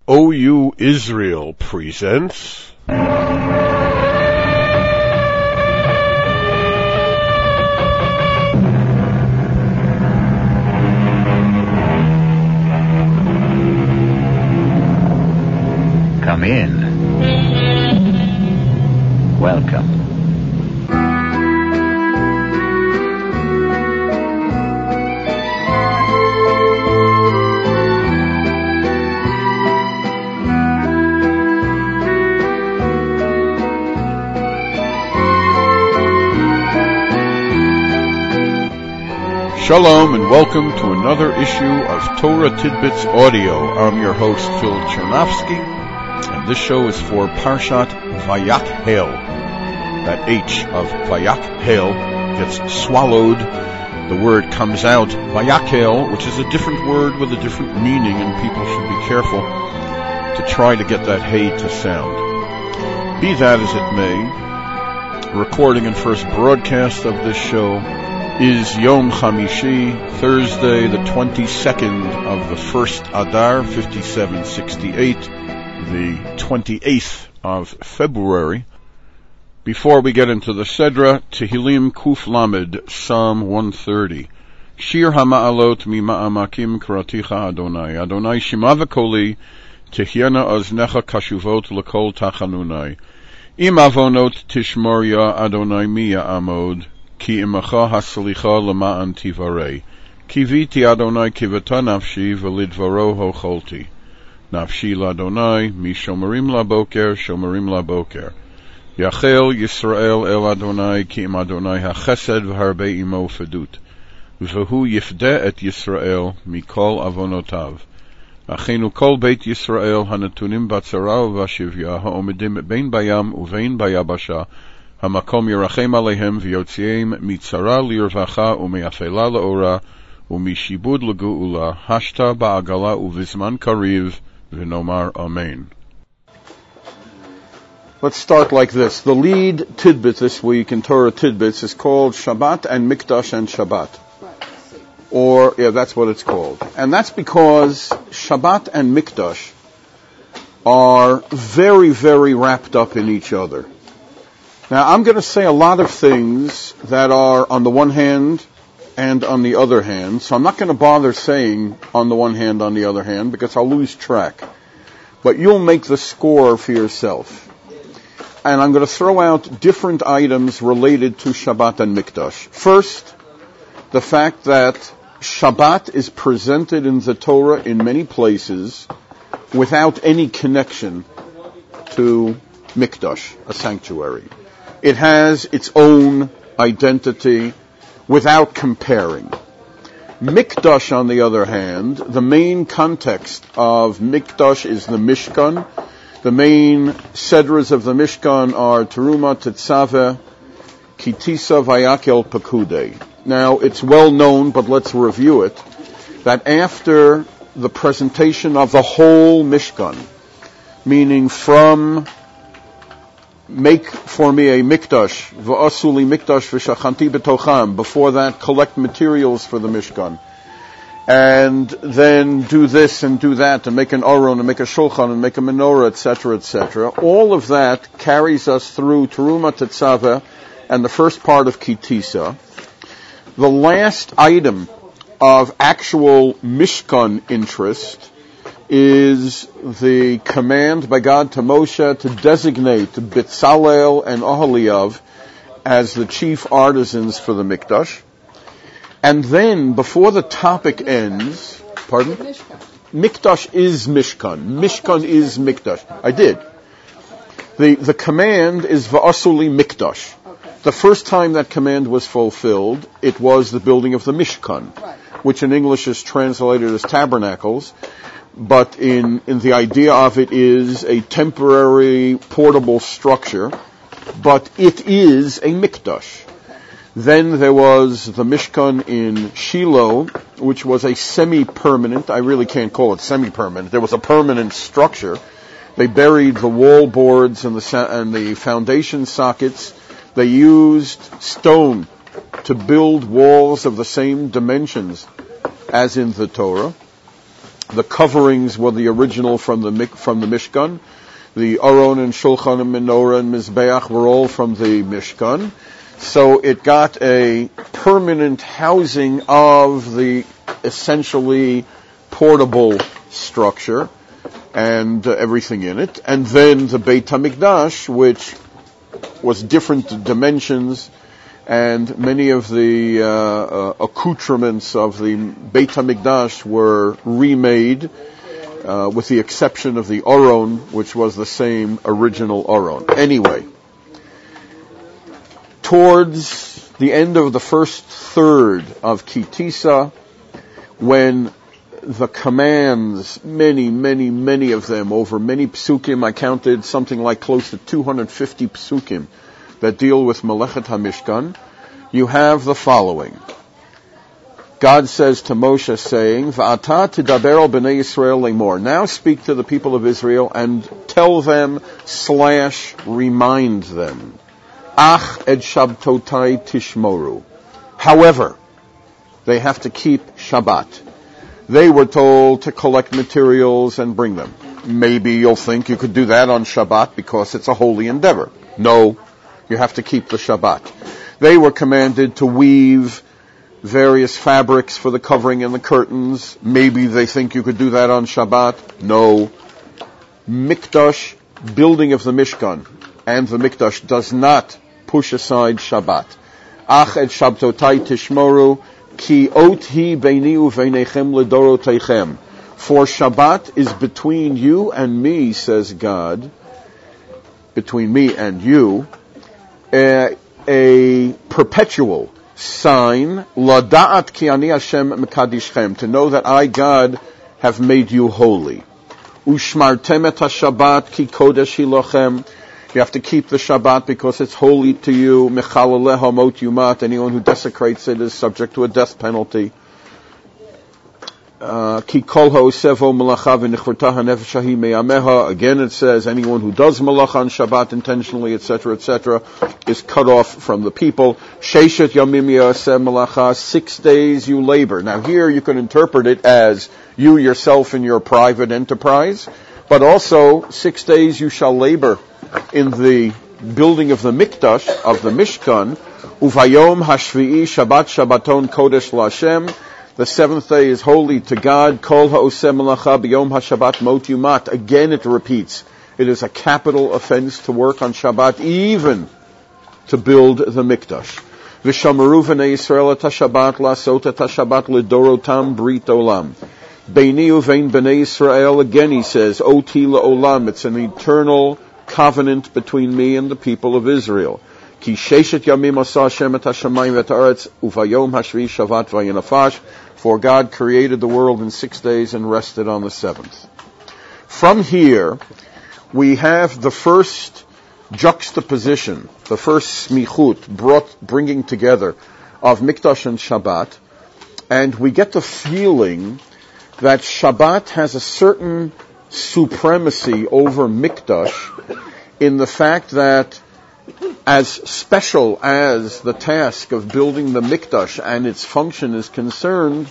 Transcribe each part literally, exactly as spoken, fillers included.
O U Israel presents Come in. Welcome. Shalom and welcome to another issue of Torah Tidbits Audio. I'm your host Phil Chernovsky, and this show is for Parshat Vayakhel. That H of Vayakhel gets swallowed. The word comes out Vayakhel, which is a different word with a different meaning, and people should be careful to try to get that hey to sound. Be that as it may, recording and first broadcast of this show is Yom Chamishi, Thursday, the twenty-second of the first Adar, fifty-seven sixty-eight, the twenty-eighth of February. Before we get into the Sedra, Tehillim Kuf Lamed, Psalm one thirty. Shir HaMa'alot Mima'amakim Karaticha Adonai. Adonai Shema v'koli, Tehyena Oznecha Kashuvot L'kol Tachanunai. Im Avonot Tishmor Ya Adonai Mi Ya'amod. Ki imacha haslicha lema'an tivarei. Kiviti Adonai kivata nafshi v'lidvaro hocholti. Nafshi l'Adonai mi shomerim laboker shomerim laboker. Yachel Yisrael el Adonai ki im Adonai hachesed v'harbe imo fedut. V'hu yifdeh et Yisrael mikol avonotav. Achenu kol beit Yisrael hanatunim batzara v'ashivya ha'omedim bein bayam uvein bayabasha. Hamakom Yerachem Alehem v'yotziim mitzara lirvacha u'me'afela la'ora u'mishibud l'gu'ula hashta ba'agala u'vizman kariv v'nomar amen. Let's start like this. The lead tidbit this week in Torah Tidbits is called Shabbat and Mikdash and Shabbat. Or, yeah, that's what it's called. And that's because Shabbat and Mikdash are very, very wrapped up in each other. Now, I'm going to say a lot of things that are on the one hand and on the other hand, so I'm not going to bother saying on the one hand, on the other hand, because I'll lose track. But you'll make the score for yourself. And I'm going to throw out different items related to Shabbat and Mikdash. First, the fact that Shabbat is presented in the Torah in many places without any connection to Mikdash, a sanctuary. It has its own identity without comparing. Mikdash, on the other hand, the main context of Mikdash is the Mishkan. The main sedras of the Mishkan are Teruma, Tetzaveh, Kitisa, Vayakhel, Pekudei. Now, it's well known, but let's review it, that after the presentation of the whole Mishkan, meaning from make for me a mikdash, v'asuli mikdash v'shachanti b'tocham. Before that, collect materials for the Mishkan. And then do this and do that, and make an aron, and make a shulchan, and make a menorah, et cetera, et cetera. All of that carries us through Teruma Tetzaveh and the first part of Kitisa. The last item of actual Mishkan interest is the command by God to Moshe to designate Bitzalel and Oholiav as the chief artisans for the Mikdash. And then, before the topic ends, pardon? Mishkan. Mikdash is Mishkan. Mishkan is Mikdash. I did. The the command is Va'asuli Mikdash. Okay. The first time that command was fulfilled, it was the building of the Mishkan, right, which in English is translated as tabernacles. But in, in the idea of it is a temporary portable structure, but it is a mikdash. Then there was the Mishkan in Shiloh, which was a semi-permanent, I really can't call it semi-permanent, there was a permanent structure. They buried the wall boards and the, and the foundation sockets. They used stone to build walls of the same dimensions as in the Torah. The coverings were the original from the from the Mishkan. The Aron and Shulchan and Menorah and Mizbeach were all from the Mishkan. So it got a permanent housing of the essentially portable structure and uh, everything in it. And then the Beit HaMikdash, which was different dimensions, and many of the uh, uh, accoutrements of the Beit HaMikdash were remade, uh, with the exception of the Aron, which was the same original Aron. Anyway, towards the end of the first third of Ki Tisa, when the commands, many, many, many of them, over many psukim, I counted something like close to two hundred fifty psukim that deal with Melechet HaMishkan, you have the following. God says to Moshe, saying, V'ata tidaber al b'nei Yisrael lemor. Now speak to the people of Israel and tell them slash remind them. Ach ed shabtotai tishmoru. However, they have to keep Shabbat. They were told to collect materials and bring them. Maybe you'll think you could do that on Shabbat because it's a holy endeavor. No, you have to keep the Shabbat. They were commanded to weave various fabrics for the covering and the curtains. Maybe they think you could do that on Shabbat. No. Mikdash, building of the Mishkan, and the Mikdash does not push aside Shabbat. Ach et Shabtotai tishmoru, ki ot hi beini uveinechem ledorotechem. For Shabbat is between you and me, says God, between me and you, a, a perpetual sign, lada'at ki ani Hashem mekadishchem, to know that I, God, have made you holy. Ushmartem et ha-Shabbat ki kodesh hi lochem. You have to keep the Shabbat because it's holy to you. Mechaleleh hamot yumat. Anyone who desecrates it is subject to a death penalty. Ki kol ha'osevo melacha v'nichvarta ha'nefesh hahi me'ameha. Again, it says anyone who does malacha on Shabbat intentionally, et cetera, et cetera, is cut off from the people. Sheishet yamim yaseh melacha. Six days you labor. Now here you can interpret it as you yourself in your private enterprise, but also six days you shall labor in the building of the Mikdash, of the Mishkan. Uvayom hashvi'i Shabbat Shabbaton Kodesh LaHashem. The seventh day is holy to God. Kol ha'oseh melacha b'yom ha'Shabbat mot yumat. Again it repeats. It is a capital offense to work on Shabbat, even to build the Mikdash. V'shamaru v'nei Yisrael et ha'Shabbat la'asot et ha'Shabbat l'dorotam brit olam. Beini uvein b'nei Yisrael. Again he says, oti la'olam. It's an eternal covenant between me and the people of Israel. Ki sheshet yamim asa Hashem et hashamayim et haaretz uvayom hashvi shavat vayinafash. For God created the world in six days and rested on the seventh. From here, we have the first juxtaposition, the first smichut, brought, bringing together of Mikdash and Shabbat, and we get the feeling that Shabbat has a certain supremacy over Mikdash in the fact that as special as the task of building the Mikdash and its function is concerned,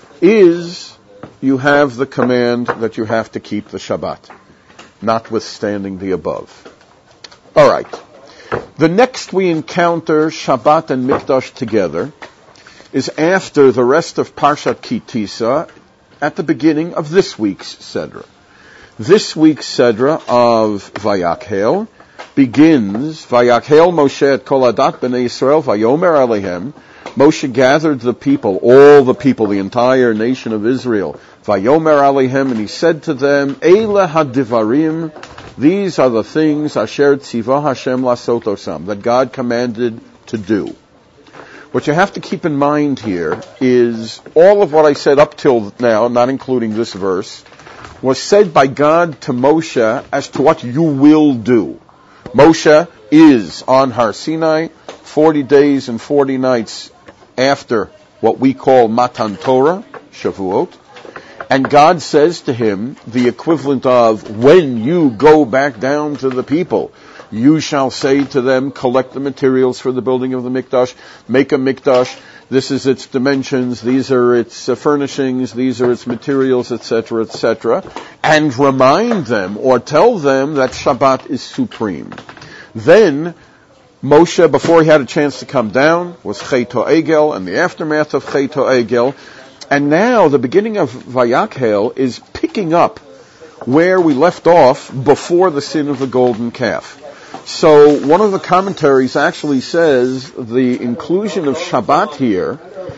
is you have the command that you have to keep the Shabbat, notwithstanding the above. All right. The next we encounter Shabbat and Mikdash together is after the rest of Parshat Ki Tisa, at the beginning of this week's Sedra. This week's Sedra of Vayakhel begins, Vayakhel Moshe et kol adat b'nei Yisrael vayomer alehem. Moshe gathered the people, all the people, the entire nation of Israel, vayomer alehem, and he said to them, Eile hadivarim, these are the things asher tzivah Hashem lasot osam, that God commanded to do. What you have to keep in mind here is all of what I said up till now, not including this verse, was said by God to Moshe as to what you will do. Moshe is on Har Sinai forty days and forty nights after what we call Matan Torah, Shavuot, and God says to him the equivalent of, when you go back down to the people, you shall say to them, collect the materials for the building of the Mikdash, make a Mikdash, This is its dimensions, these are its uh, furnishings, these are its materials, et cetera, et cetera, and remind them or tell them that Shabbat is supreme. Then Moshe, before he had a chance to come down, was Chet HaEgel and the aftermath of Chet HaEgel. And now the beginning of Vayakhel is picking up where we left off before the sin of the golden calf. So one of the commentaries actually says the inclusion of Shabbat here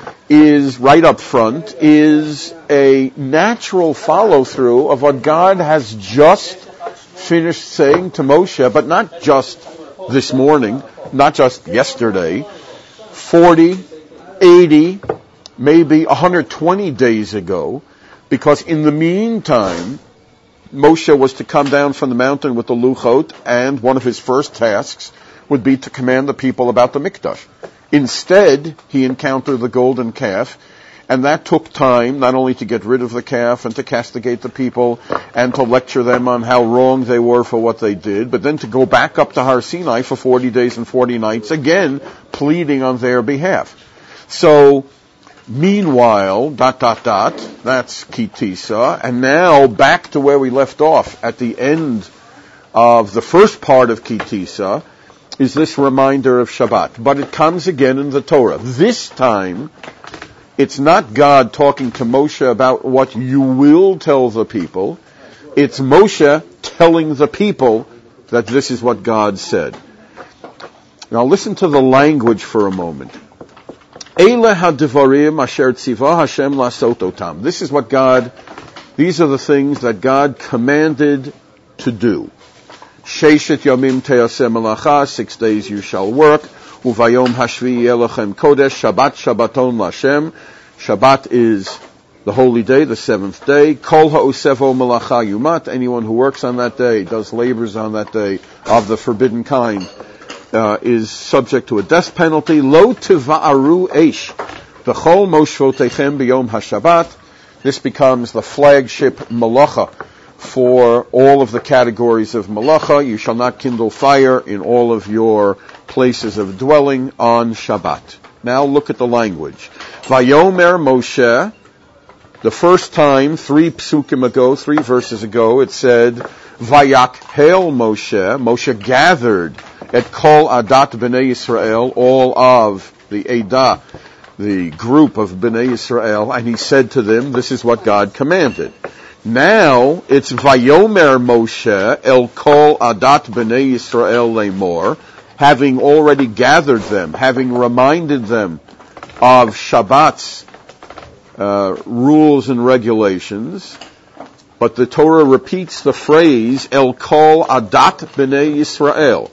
is right up front, is a natural follow-through of what God has just finished saying to Moshe, but not just this morning, not just yesterday, forty, eighty, maybe one hundred twenty days ago, because in the meantime, Moshe was to come down from the mountain with the Luchot, and one of his first tasks would be to command the people about the Mikdash. Instead, he encountered the golden calf, and that took time not only to get rid of the calf and to castigate the people and to lecture them on how wrong they were for what they did, but then to go back up to Har Sinai for forty days and forty nights, again, pleading on their behalf. So, meanwhile, dot, dot, dot, that's Ki Tisa, and now back to where we left off at the end of the first part of Ki Tisa is this reminder of Shabbat. But it comes again in the Torah. This time, it's not God talking to Moshe about what you will tell the people. It's Moshe telling the people that this is what God said. Now listen to the language for a moment. Eile hadivarim asher tzivah Hashem lasot otam. This is what God, these are the things that God commanded to do. Sheishet yomim te'aseh melacha, six days you shall work. Uvayom hashvi yelachem kodesh, Shabbat Shabbaton Lashem. Shabbat is the holy day, the seventh day. Kol ha'osevo melacha yumat. Anyone who works on that day, does labors on that day of the forbidden kind, uh, is subject to a death penalty. Lo tiva'aru eish. V'chol moshvotechem b'yom haShabbat. This becomes the flagship malacha for all of the categories of malacha. You shall not kindle fire in all of your places of dwelling on Shabbat. Now look at the language. Vayomer Moshe, the first time, three psukim ago, three verses ago, it said, Vayakhel Moshe, Moshe gathered at Kol Adat B'nai Yisrael, all of the Edah, the group of B'nai Yisrael, and he said to them, this is what God commanded. Now, it's Vayomer Moshe El Kol Adat B'nai Yisrael Lemor, having already gathered them, having reminded them of Shabbat's uh, rules and regulations. But the Torah repeats the phrase El Kol Adat B'nai Yisrael.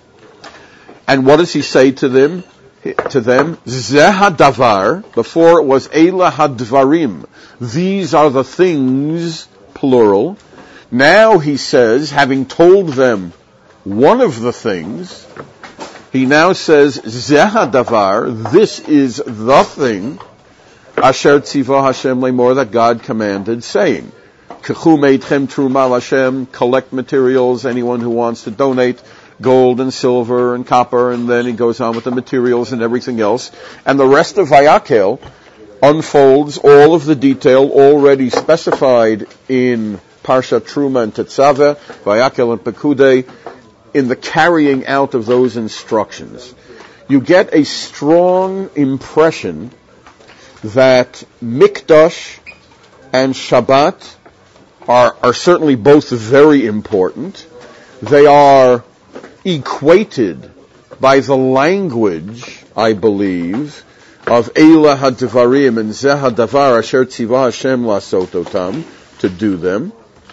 And what does he say to them? To them, Zeh HaDavar, before it was Eila HaDvarim. These are the things, plural. Now he says, having told them one of the things, he now says, Zeh HaDavar, this is the thing, Asher Tzivah Hashem Lemor, that God commanded, saying, Kechu meitchem truma Hashem, collect materials, anyone who wants to donate gold and silver and copper, and then he goes on with the materials and everything else. And the rest of Vayakhel unfolds all of the detail already specified in Parshat Truma and Tetzaveh, Vayakhel and Pekudei, in the carrying out of those instructions. You get a strong impression that Mikdash and Shabbat are, are certainly both very important. They are equated by the language, I believe, of Eila HaDvarim and Zeh HaDavar Asher Tzivah Hashem Lasot Otam, to do them,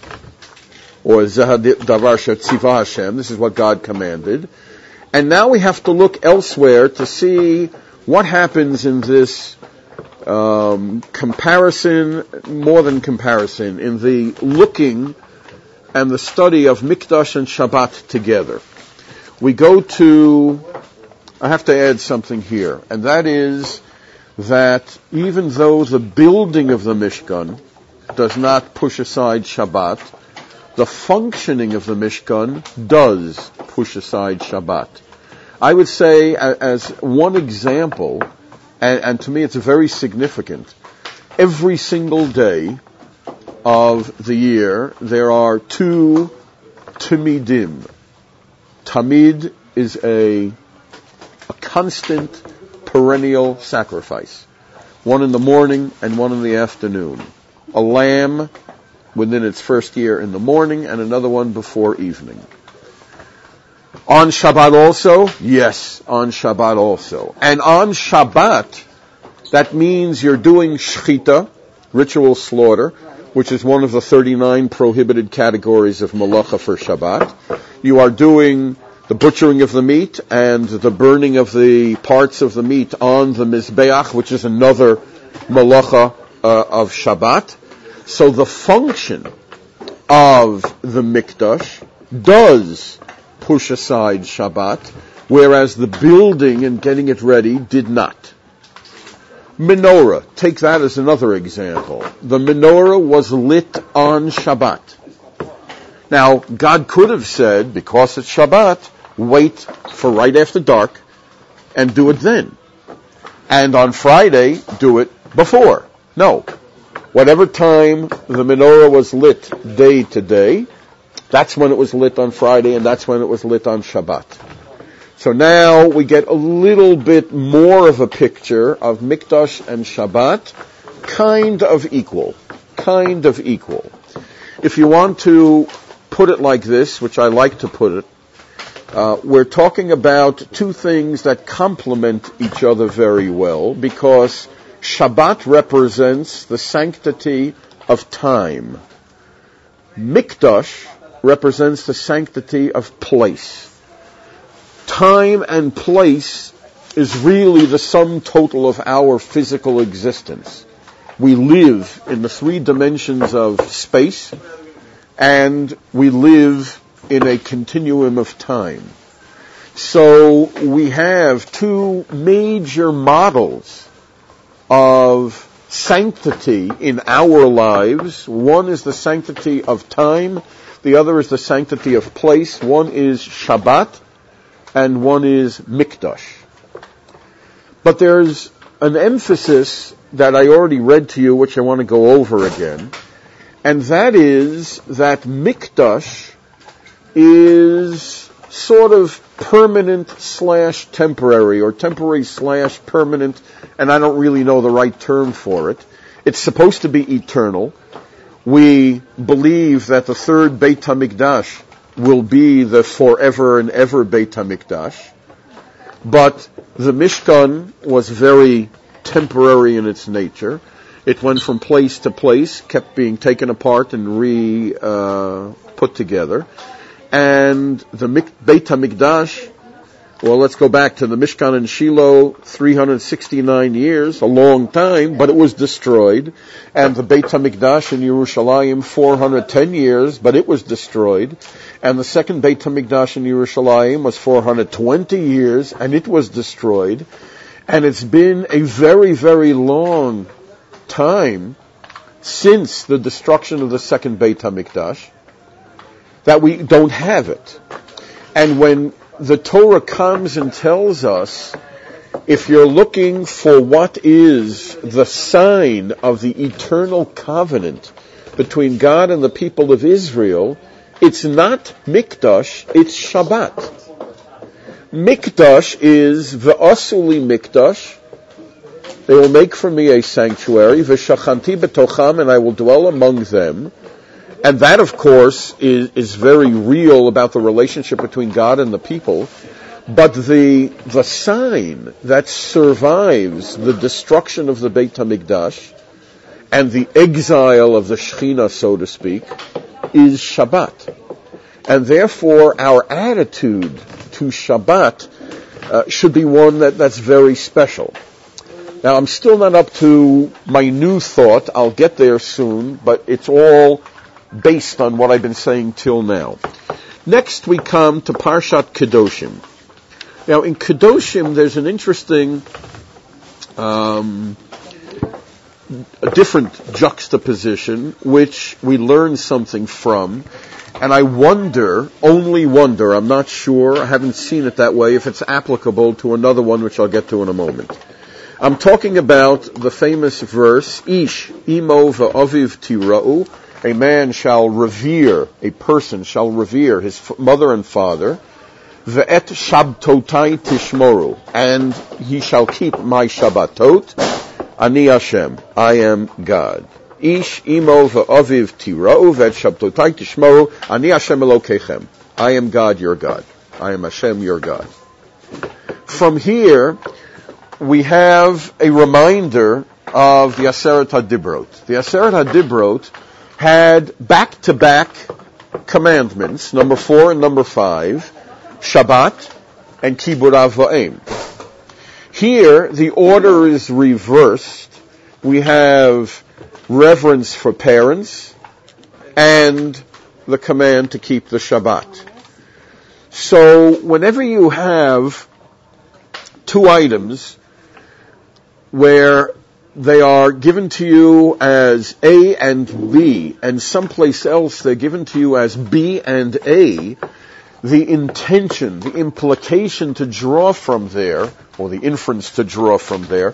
or Zeh HaDavar Asher Tzivah Hashem, this is what God commanded. And now we have to look elsewhere to see what happens in this um, comparison, more than comparison, in the looking and the study of Mikdash and Shabbat together. We go to, I have to add something here, and that is that even though the building of the Mishkan does not push aside Shabbat, the functioning of the Mishkan does push aside Shabbat. I would say, as one example, and, and to me it's very significant. Every single day of the year, there are two Tamidim. Tamid is a, a constant, perennial sacrifice. One in the morning and one in the afternoon. A lamb within its first year in the morning and another one before evening. On Shabbat also? Yes, on Shabbat also. And on Shabbat, that means you're doing shechita, ritual slaughter, which is one of the thirty-nine prohibited categories of malacha for Shabbat. You are doing the butchering of the meat and the burning of the parts of the meat on the Mizbeach, which is another malacha uh, of Shabbat. So the function of the Mikdash does push aside Shabbat, whereas the building and getting it ready did not. Menorah, take that as another example. The menorah was lit on Shabbat. Now, God could have said, because it's Shabbat, wait for right after dark and do it then. And on Friday, do it before. No. Whatever time the menorah was lit day to day, that's when it was lit on Friday and that's when it was lit on Shabbat. So now we get a little bit more of a picture of Mikdash and Shabbat, kind of equal, kind of equal. If you want to put it like this, which I like to put it, uh, we're talking about two things that complement each other very well, because Shabbat represents the sanctity of time. Mikdash represents the sanctity of place. Time and place is really the sum total of our physical existence. We live in the three dimensions of space, and we live in a continuum of time. So we have two major models of sanctity in our lives. One is the sanctity of time, the other is the sanctity of place. One is Shabbat, and one is Mikdash. But there's an emphasis that I already read to you, which I want to go over again, and that is that Mikdash is sort of permanent slash temporary, or temporary slash permanent, and I don't really know the right term for it. It's supposed to be eternal. We believe that the third Beit HaMikdash will be the forever and ever Beit HaMikdash. But the Mishkan was very temporary in its nature. It went from place to place, kept being taken apart and re uh, put together. And the Beit HaMikdash, well, let's go back to the Mishkan in Shiloh, three hundred sixty-nine years, a long time, but it was destroyed. And the Beit HaMikdash in Yerushalayim, four hundred ten years, but it was destroyed. And the second Beit HaMikdash in Yerushalayim was four hundred twenty years, and it was destroyed. And it's been a very, very long time since the destruction of the second Beit HaMikdash that we don't have it. And when the Torah comes and tells us, if you're looking for what is the sign of the eternal covenant between God and the people of Israel, it's not Mikdash, it's Shabbat. Mikdash is V'asuli Mikdash. They will make for me a sanctuary, V'shachanti betocham, and I will dwell among them. And that, of course, is, is very real about the relationship between God and the people. But the the sign that survives the destruction of the Beit HaMikdash and the exile of the Shekhinah, so to speak, is Shabbat. And therefore, our attitude to Shabbat uh, should be one that, that's very special. Now, I'm still not up to my new thought. I'll get there soon, but it's all based on what I've been saying till now. Next, we come to Parshat Kedoshim. Now, in Kedoshim, there's an interesting, um, a different juxtaposition, which we learn something from. And I wonder, only wonder, I'm not sure, I haven't seen it that way, if it's applicable to another one, which I'll get to in a moment. I'm talking about the famous verse, Ish imo v'aviv tira'u, a man shall revere, a person shall revere his mother and father, ve'et shabtotai tishmoru, and he shall keep my Shabbatot, ani Hashem, I am God. Ish imo v'aviv tira'u, ve'et shabtotai tishmoru, ani Hashem Elokechem, I am God, your God. I am Hashem, your God. From here, we have a reminder of the Aseret HaDibrot. The Aseret HaDibrot had back-to-back commandments, number four and number five, Shabbat and Kibud Av Va'em. Here, the order is reversed. We have reverence for parents and the command to keep the Shabbat. So, whenever you have two items where they are given to you as A and B, and someplace else they're given to you as B and A, the intention, the implication to draw from there, or the inference to draw from there,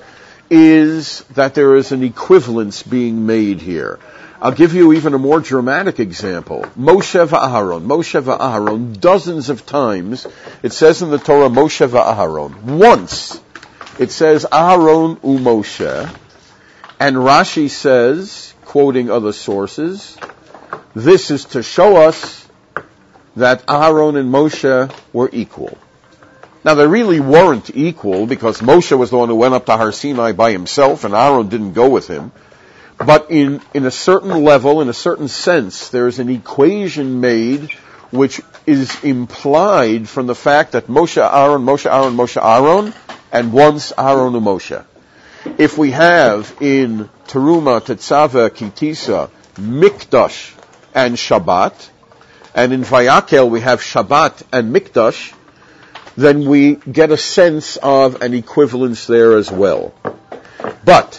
is that there is an equivalence being made here. I'll give you even a more dramatic example. Moshe v'Aharon. Moshe v'Aharon, dozens of times, it says in the Torah, Moshe v'Aharon. Once, it says Aharon u Moshe, and Rashi says, quoting other sources, this is to show us that Aharon and Moshe were equal. Now, they really weren't equal, because Moshe was the one who went up to Har Sinai by himself, and Aharon didn't go with him. But in, in a certain level, in a certain sense, there is an equation made which is implied from the fact that Moshe, Aaron, Moshe, Aaron, Moshe, Aaron, and once Aaron and Moshe. If we have in Teruma, Tetzaveh, Kitisa, Mikdash and Shabbat, and in Vayakel we have Shabbat and Mikdash, then we get a sense of an equivalence there as well. But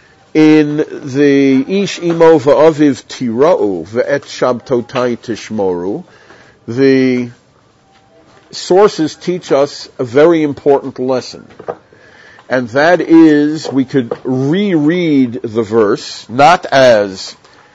in the Ish imo v'aviv tira'u ve'et shabtotai tishmoru, the sources teach us a very important lesson. And that is, we could reread the verse, not as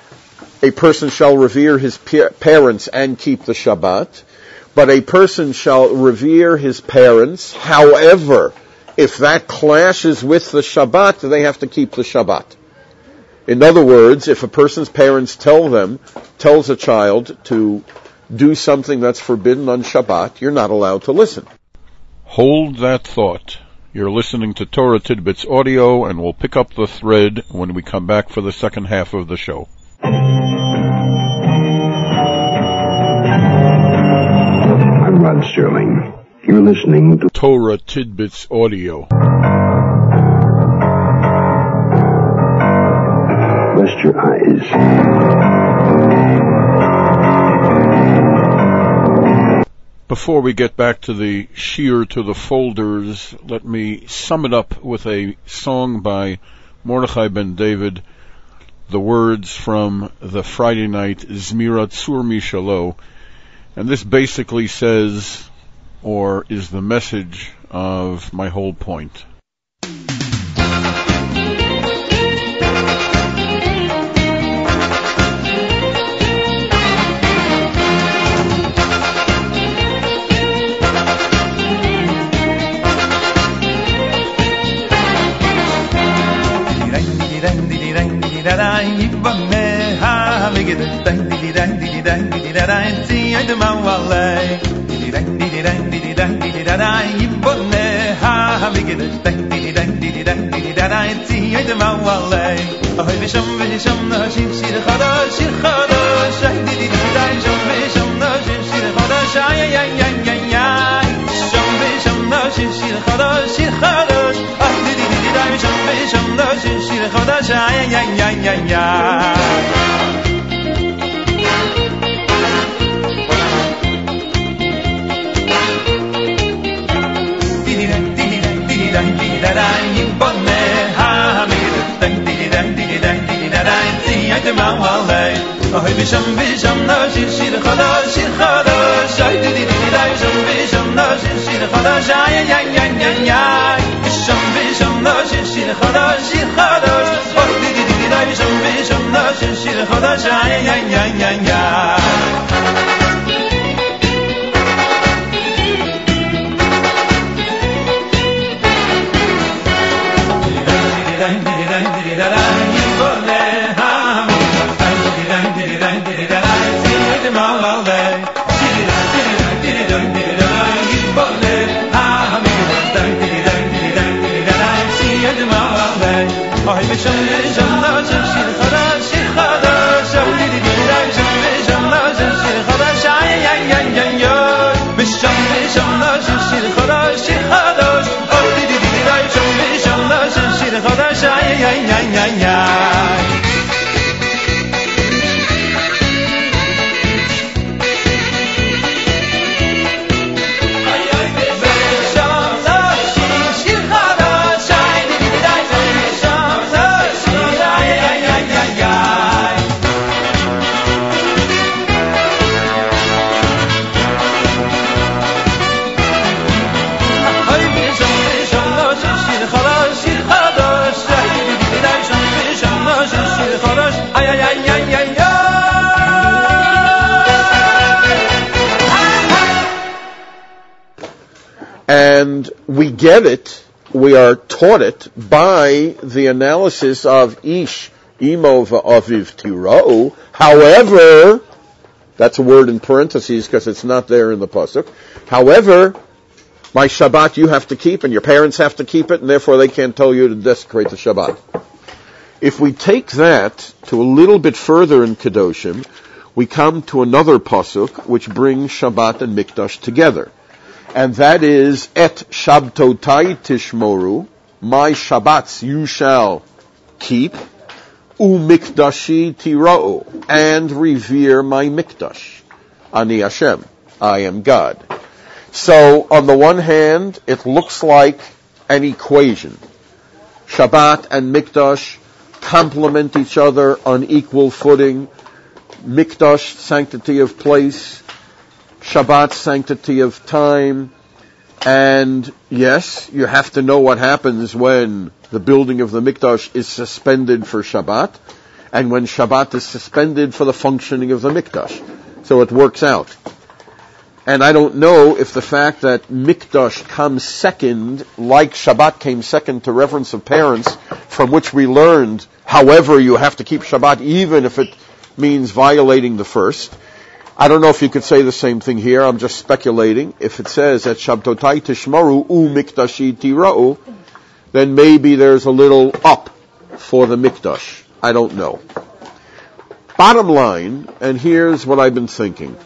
a person shall revere his parents and keep the Shabbat, but a person shall revere his parents, however, if that clashes with the Shabbat, they have to keep the Shabbat. In other words, if a person's parents tell them, tells a child to do something that's forbidden on Shabbat, you're not allowed to listen. Hold that thought. You're listening to Torah Tidbits Audio, and we'll pick up the thread when we come back for the second half of the show. I'm Rod Sterling. You're listening to Torah Tidbits Audio. Rest your eyes. Before we get back to the shear to the folders, let me sum it up with a song by Mordechai Ben David, the words from the Friday night Zmirat Sur Mishalo, and this basically says, or is the message of my whole point. Mawale alay. Oy bisham bisham nashir shir khadash shir khadash. Ay di di di di bisham bisham nashir shir khadash. Ay ay ay ay ay. Bisham bisham nashir shir khadash shir khadash. Oy di di di di bisham bisham nashir shir khadash. Ay ay ay ay ay. Oy bisham bisham nashir shir khadash shir khadash. Di di di di bisham bisham nashir shir khadash. Ay ay ay ay ay. Bisham bisham nashir shir khadash shir khadash. Oy di di di di bisham bisham nashir shir khadash. Ay ay ay ay ay. And we get it, we are taught it by the analysis of Ish, Imo v'aviv tira'u. However, that's a word in parentheses because it's not there in the pasuk. However, my Shabbat you have to keep and your parents have to keep it and therefore they can't tell you to desecrate the Shabbat. If we take that to a little bit further in Kedoshim, we come to another pasuk which brings Shabbat and Mikdash together. And that is, Et Shabtotai Tishmoru, my Shabbats you shall keep, U Mikdashi Tira'u, and revere my Mikdash. Ani Hashem, I am God. So, on the one hand, it looks like an equation. Shabbat and Mikdash complement each other on equal footing. Mikdash, sanctity of place, Shabbat, sanctity of time, and yes, you have to know what happens when the building of the Mikdash is suspended for Shabbat, and when Shabbat is suspended for the functioning of the Mikdash. So it works out. And I don't know if the fact that Mikdash comes second, like Shabbat came second to reverence of parents, from which we learned, however, you have to keep Shabbat even if it means violating the first. I don't know if you could say the same thing here. I'm just speculating. If it says that Shabtotai Tishmaru U Mikdashi Tira'u, then maybe there's a little up for the Mikdash. I don't know. Bottom line, and here's what I've been thinking.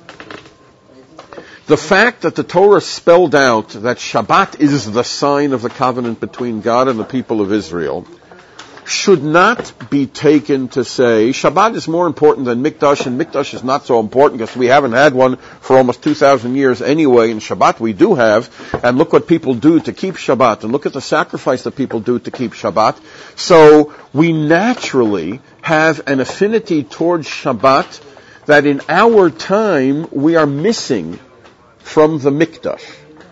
The fact that the Torah spelled out that Shabbat is the sign of the covenant between God and the people of Israel should not be taken to say Shabbat is more important than Mikdash, and Mikdash is not so important because we haven't had one for almost two thousand years anyway, and Shabbat we do have, and look what people do to keep Shabbat, and look at the sacrifice that people do to keep Shabbat. So we naturally have an affinity towards Shabbat that in our time we are missing from the Mikdash.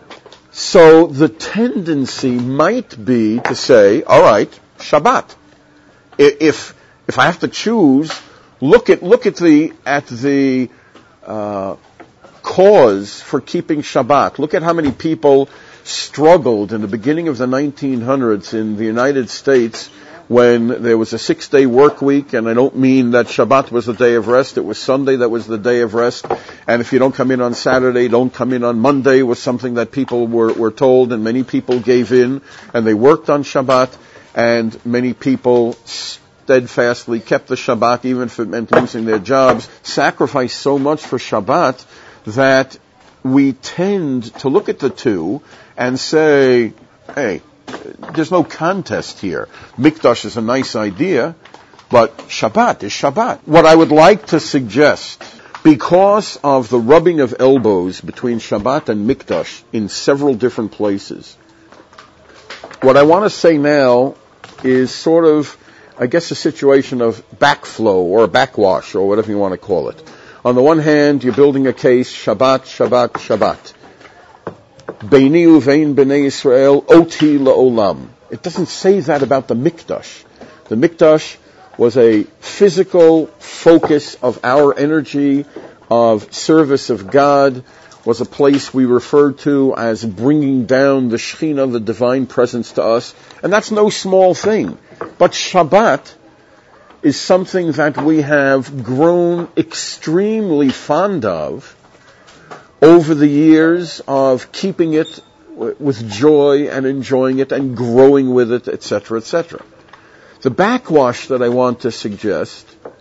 So the tendency might be to say, all right, Shabbat. If if I have to choose, look at look at the at the uh, cause for keeping Shabbat. Look at how many people struggled in the beginning of the nineteen hundreds in the United States when there was a six-day work week, and I don't mean that Shabbat was the day of rest. It was Sunday that was the day of rest. And if you don't come in on Saturday, don't come in on Monday was something that people were, were told, and many people gave in, and they worked on Shabbat. And many people steadfastly kept the Shabbat, even if it meant losing their jobs, sacrificed so much for Shabbat that we tend to look at the two and say, hey, there's no contest here. Mikdash is a nice idea, but Shabbat is Shabbat. What I would like to suggest, because of the rubbing of elbows between Shabbat and Mikdash in several different places, what I want to say now is sort of I guess, a situation of backflow or backwash or whatever you want to call it. On the one hand, you're building a case, Shabbat, Shabbat, Shabbat. Beini uvein b'nei Yisrael oti la'olam. It doesn't say that about the Mikdash. The Mikdash was a physical focus of our energy, of service of God, was a place we referred to as bringing down the Shekhinah, the divine presence to us. And that's no small thing. But Shabbat is something that we have grown extremely fond of over the years of keeping it with joy and enjoying it and growing with it, et cetera, et cetera. The backwash that I want to suggest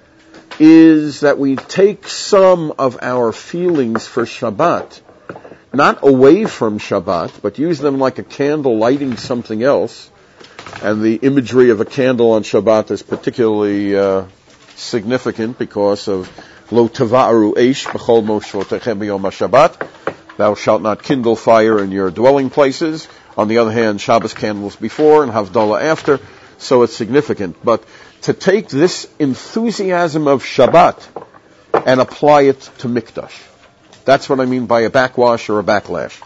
is that we take some of our feelings for Shabbat, not away from Shabbat, but use them like a candle lighting something else. And the imagery of a candle on Shabbat is particularly uh, significant because of Lo tava'aru eish b'chol moshvotechem b'yom HaShabbat. Thou shalt not kindle fire in your dwelling places. On the other hand, Shabbos candles before and Havdalah after, so it's significant. But to take this enthusiasm of Shabbat and apply it to Mikdash, that's what I mean by a backwash or a backlash.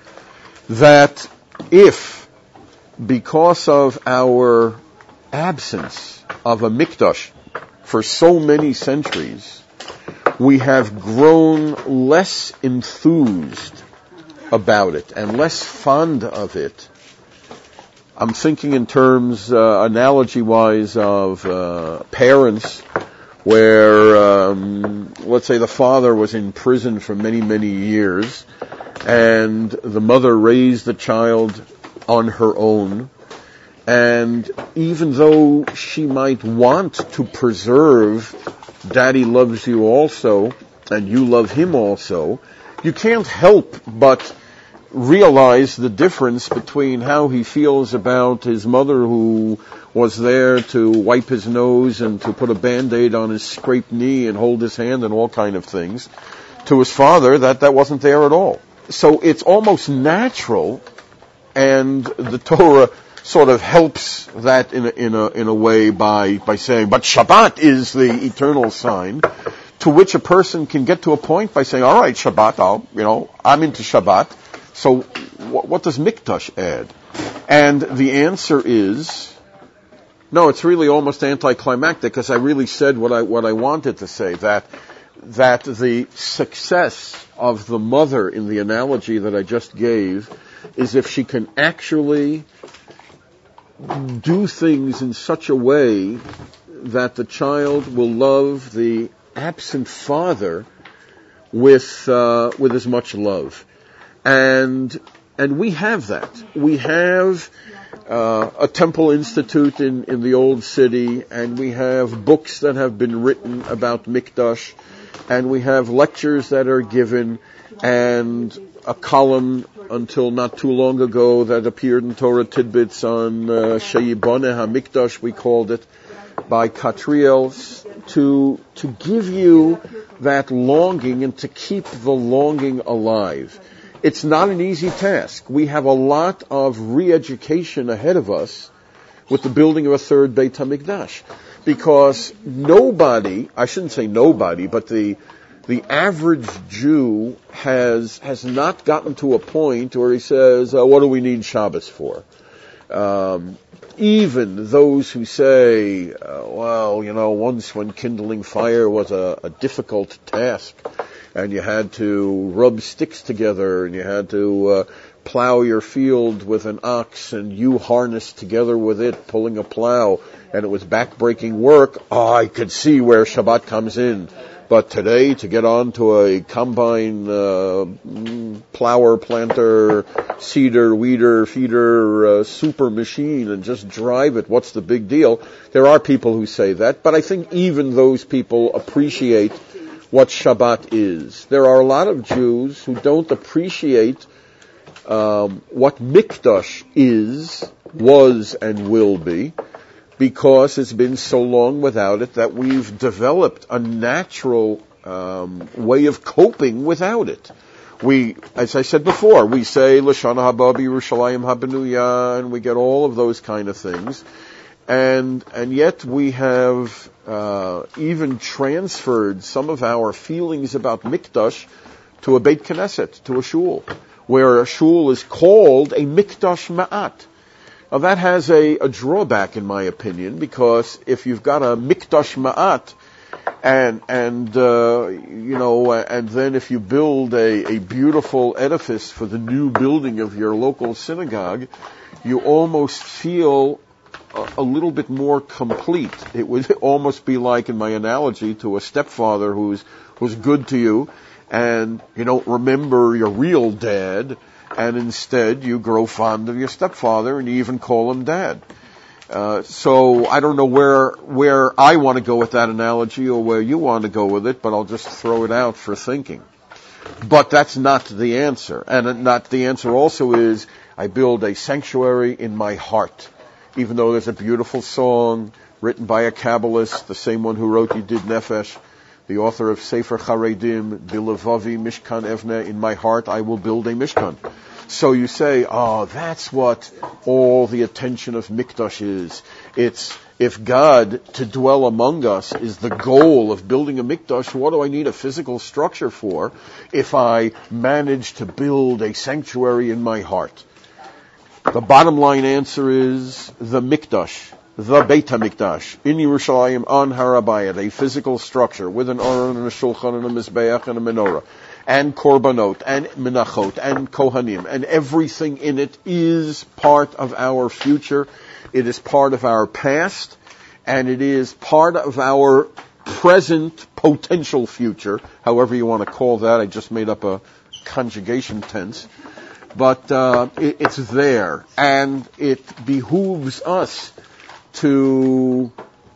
That if, because of our absence of a Mikdash for so many centuries, we have grown less enthused about it and less fond of it. I'm thinking in terms, uh, analogy-wise, of uh, parents where, um, let's say the father was in prison for many, many years, and the mother raised the child on her own, and even though she might want to preserve Daddy loves you also, and you love him also, you can't help but realize the difference between how he feels about his mother who was there to wipe his nose and to put a Band-Aid on his scraped knee and hold his hand and all kind of things, to his father that that wasn't there at all. So it's almost natural, and the Torah sort of helps that in a, in a, in a way by, by saying, but Shabbat is the eternal sign, to which a person can get to a point by saying, all right, Shabbat, I'll, you know, I'm into Shabbat, so what, what does Mikdash add? And the answer is, no, it's really almost anticlimactic, because I really said what I, what I wanted to say, that, that the success of the mother in the analogy that I just gave is if she can actually do things in such a way that the child will love the absent father with uh, with as much love, and and we have that. We have uh, a temple institute in in the old city, and we have books that have been written about Mikdash, and we have lectures that are given, and a column until not too long ago that appeared in Torah Tidbits on uh, Sheyiboneh HaMikdash, we called it, by Katriel, to to give you that longing and to keep the longing alive. It's not an easy task. We have a lot of re-education ahead of us with the building of a third Beit HaMikdash, because nobody, I shouldn't say nobody, but the The average Jew has has not gotten to a point where he says, uh, what do we need Shabbos for? Um, even those who say, uh, well, you know, once when kindling fire was a, a difficult task, and you had to rub sticks together, and you had to uh, plow your field with an ox, and you harnessed together with it, pulling a plow, and it was back-breaking work, oh, I could see where Shabbat comes in. But today, to get onto a combine, uh, plower, planter, seeder, weeder, feeder, uh, super machine and just drive it, what's the big deal? There are people who say that, but I think even those people appreciate what Shabbat is. There are a lot of Jews who don't appreciate um, what Mikdash is, was, and will be, because it's been so long without it that we've developed a natural um, way of coping without it. We, as I said before, we say L'shana haba b'Yerushalayim habenuya, and we get all of those kind of things. And and yet we have uh, even transferred some of our feelings about Mikdash to a Beit Knesset, to a shul, where a shul is called a Mikdash Ma'at. Now that has a, a drawback, in my opinion, because if you've got a Mikdash Ma'at, and and uh, you know, and then if you build a, a beautiful edifice for the new building of your local synagogue, you almost feel a, a little bit more complete. It would almost be like, in my analogy, to a stepfather who's who's good to you, and you don't remember your real dad, and instead you grow fond of your stepfather, and you even call him Dad. Uh, so I don't know where where I want to go with that analogy or where you want to go with it, but I'll just throw it out for thinking. But that's not the answer. And not the answer also is, I build a sanctuary in my heart. Even though there's a beautiful song written by a Kabbalist, the same one who wrote Yedid Nefesh, the author of Sefer Charedim, Bilevavi Mishkan Evne, in my heart I will build a Mishkan. So you say, oh, that's what all the attention of Mikdash is. It's, if God to dwell among us is the goal of building a Mikdash, what do I need a physical structure for if I manage to build a sanctuary in my heart? The bottom line answer is the Mikdash, the Beit HaMikdash, in Yerushalayim on Har HaBayit, a physical structure with an Aron and a Shulchan and a Mizbeach and a Menorah, and Korbanot, and Menachot, and Kohanim, and everything in it is part of our future. It is part of our past, and it is part of our present potential future, however you want to call that. I just made up a conjugation tense. But uh, it, it's there, and it behooves us to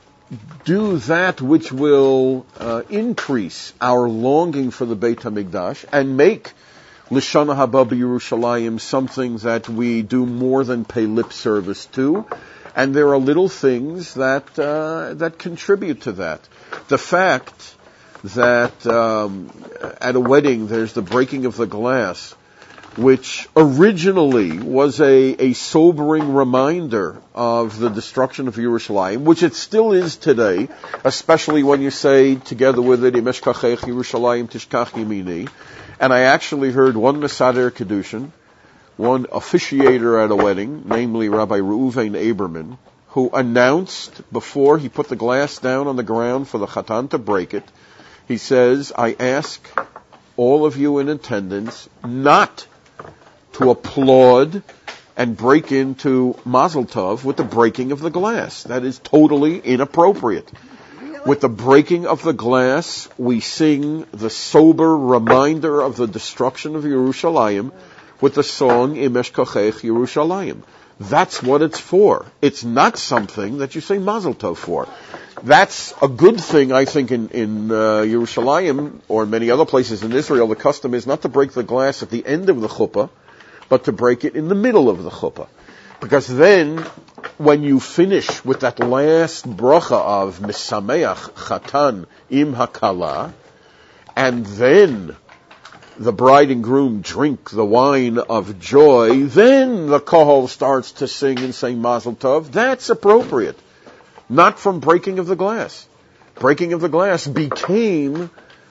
do that which will uh, increase our longing for the Beit HaMikdash and make L'Shana Haba B'Yerushalayim something that we do more than pay lip service to. And there are little things that uh, that contribute to that. The fact that um, at a wedding there's the breaking of the glass, which originally was a, a sobering reminder of the destruction of Yerushalayim, which it still is today, especially when you say together with it, Im eshkachech Yerushalayim tishkach yemini. And I actually heard one Mesader Kedushin, one officiator at a wedding, namely Rabbi Reuven Aberman, who announced before he put the glass down on the ground for the Chatan to break it, he says, I ask all of you in attendance not to applaud and break into Mazel Tov with the breaking of the glass. That is totally inappropriate. Really? With the breaking of the glass, we sing the sober reminder of the destruction of Yerushalayim with the song Im eshkachech Yerushalayim. That's what it's for. It's not something that you say Mazel Tov for. That's a good thing, I think, in, in uh, Yerushalayim or many other places in Israel. The custom is not to break the glass at the end of the chuppah, but to break it in the middle of the chuppah. Because then, when you finish with that last bracha of Misameach Chatan Im Hakala, and then the bride and groom drink the wine of joy, then the kohol starts to sing and say Mazel Tov. That's appropriate. Not from breaking of the glass. Breaking of the glass became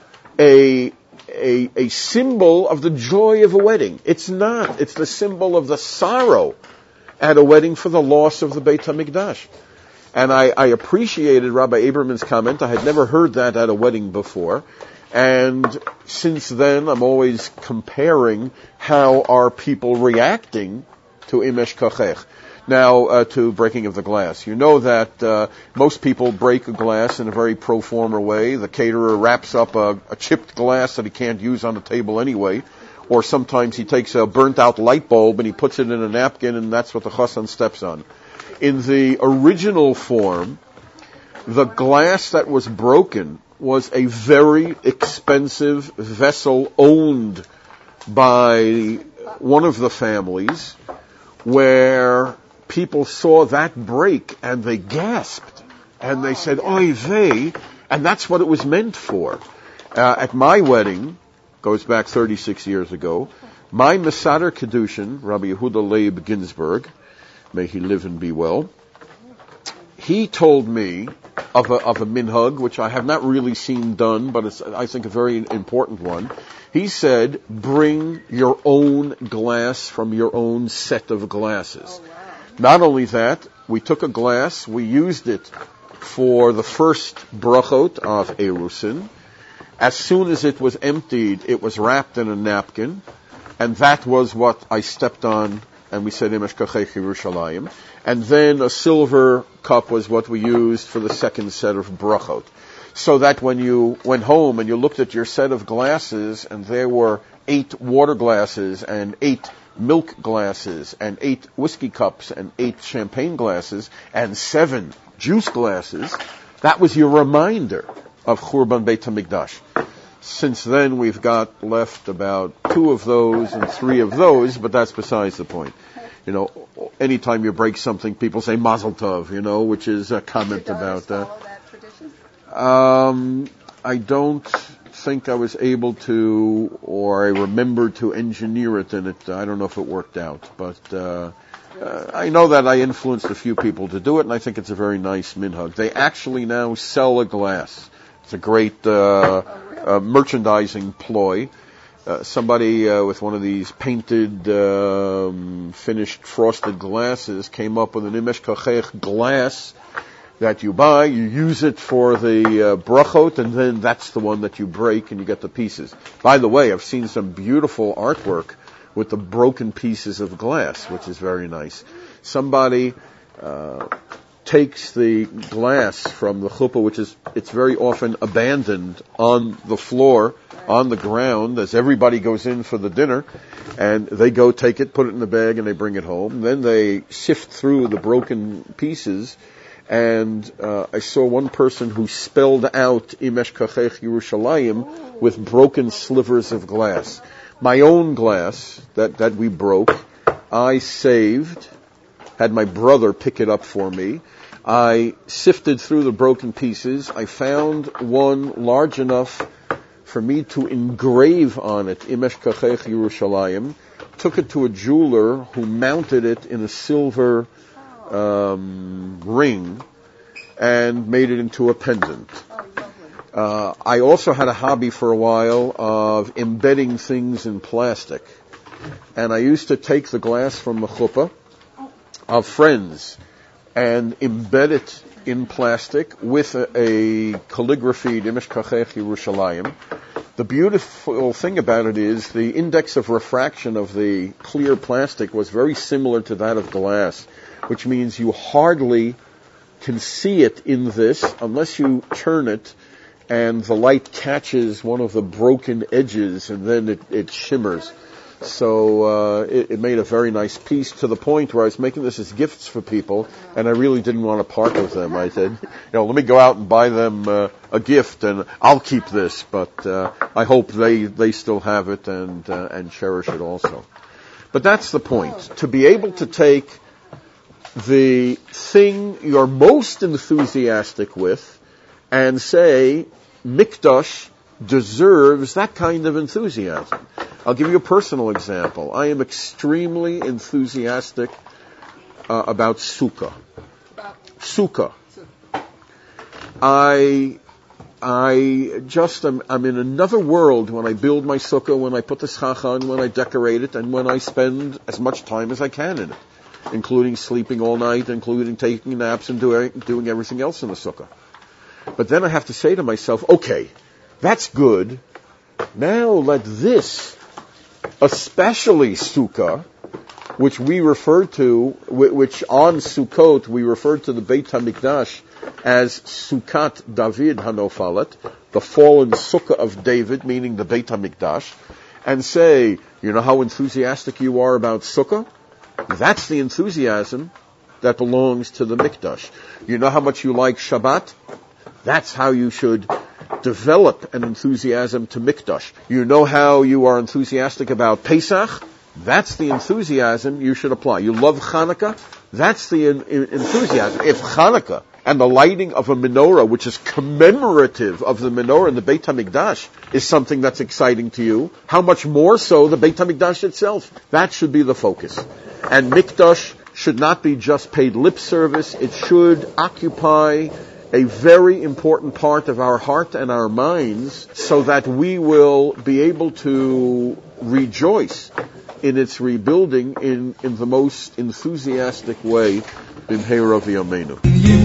a A, a symbol of the joy of a wedding. It's not. It's the symbol of the sorrow at a wedding for the loss of the Beit HaMikdash. And I, I appreciated Rabbi Aberman's comment. I had never heard that at a wedding before. And since then, I'm always comparing how are people reacting to Im eshkachech. Now, uh, to breaking of the glass. You know that uh, most people break a glass in a very pro forma way. The caterer wraps up a, a chipped glass that he can't use on the table anyway. Or sometimes he takes a burnt-out light bulb and he puts it in a napkin, and that's what the chassan steps on. In the original form, the glass that was broken was a very expensive vessel owned by one of the families, where people saw that break and they gasped and they said, oy vey, and that's what it was meant for. Uh, at my wedding, goes back thirty-six years ago, my Mesader Kedushin, Rabbi Yehuda Leib Ginsburg, may he live and be well, he told me of a, of a minhag, which I have not really seen done, but it's, I think, a very important one. He said, bring your own glass from your own set of glasses. Oh, wow. Not only that, we took a glass, we used it for the first brachot of Erusin. As soon as it was emptied, it was wrapped in a napkin, and that was what I stepped on, and we said, Imesh Kachech Yerushalayim. And then a silver cup was what we used for the second set of brachot. So that when you went home and you looked at your set of glasses, and there were eight water glasses and eight milk glasses and eight whiskey cups and eight champagne glasses and seven juice glasses, that was your reminder of Churban Beit HaMikdash. Since then, we've got left about two of those and three of those, but that's besides the point. You know, anytime you break something, people say Mazel Tov, you know, which is a comment about that. Follow that tradition? Um, I don't think I was able to, or I remembered to engineer it, and it, I don't know if it worked out, but uh, uh, I know that I influenced a few people to do it, and I think it's a very nice minhag. They actually now sell a glass. It's a great uh, uh, merchandising ploy. Uh, somebody uh, with one of these painted, um, finished frosted glasses came up with an Imesh Kachech glass that you buy, you use it for the uh, brachot, and then that's the one that you break and you get the pieces. By the way, I've seen some beautiful artwork with the broken pieces of glass, which is very nice. Somebody uh, takes the glass from the chuppah, which is, it's very often abandoned on the floor, on the ground, as everybody goes in for the dinner, and they go take it, put it in the bag, and they bring it home. Then they sift through the broken pieces, and uh, I saw one person who spelled out Imesh Kachech Yerushalayim with broken slivers of glass. My own glass that, that we broke, I saved, had my brother pick it up for me. I sifted through the broken pieces. I found one large enough for me to engrave on it Imesh Kachech Yerushalayim, took it to a jeweler who mounted it in a silver um, ring and made it into a pendant. Uh, I also had a hobby for a while of embedding things in plastic. And I used to take the glass from the chuppah of friends and embed it in plastic with a, a calligraphy, Imesh Kachech Yerushalayim. The beautiful thing about it is the index of refraction of the clear plastic was very similar to that of glass, which means you hardly can see it in this unless you turn it and the light catches one of the broken edges and then it, it shimmers. So uh, it, it made a very nice piece, to the point where I was making this as gifts for people, and I really didn't want to part with them. I said, you know, let me go out and buy them uh, a gift, and I'll keep this. But uh, I hope they they still have it and uh, and cherish it also. But that's the point: to be able to take the thing you're most enthusiastic with and say, Mikdash deserves that kind of enthusiasm. I'll give you a personal example. I am extremely enthusiastic uh, about Sukkah. Sukkah. I, I just am, I'm in another world when I build my Sukkah, when I put the schachan, when I decorate it, and when I spend as much time as I can in it, including sleeping all night, including taking naps and doing, doing everything else in the Sukkah. But then I have to say to myself, okay, that's good. Now let this, especially Sukkah, which we refer to, which on Sukkot we refer to the Beit HaMikdash as Sukkat David Hanofalet, the fallen Sukkah of David, meaning the Beit HaMikdash, and say, you know how enthusiastic you are about Sukkah? That's the enthusiasm that belongs to the Mikdash. You know how much you like Shabbat? That's how you should develop an enthusiasm to Mikdash. You know how you are enthusiastic about Pesach? That's the enthusiasm you should apply. You love Hanukkah? That's the in, in, enthusiasm. If Hanukkah and the lighting of a menorah, which is commemorative of the menorah in the Beit HaMikdash, is something that's exciting to you, how much more so the Beit HaMikdash itself? That should be the focus. And Mikdash should not be just paid lip service. It should occupy a very important part of our heart and our minds so that we will be able to rejoice in its rebuilding in, in the most enthusiastic way. B'mheira v'yameinu.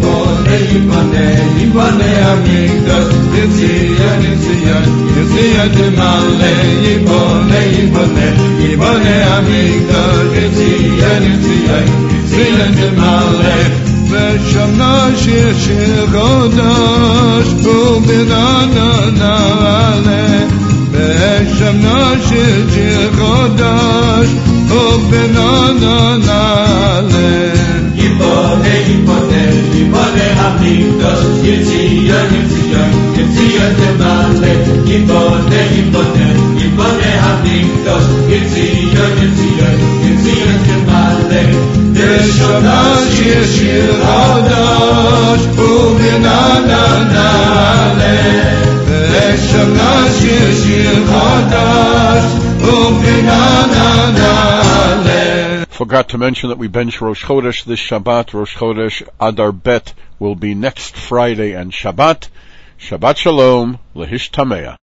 ושמנה שיר שיר חודש ובננה נעלה ושמנה שיר שיר חודש ובננה נעלה יבונה יבונה יבונה המקדש יציון יציון יציון תמלא יבונה יבונה יבונה המקדש יציון יציון יציון תמלא ושמנה שיר שיר חדש ובננה נעלה ושמנה שיר שיר חדש ובננה נעלה. Forgot to mention that we bench Rosh Chodesh this Shabbat. Rosh Chodesh Adar Bet will be next Friday and Shabbat. Shabbat Shalom, Lehishtameah.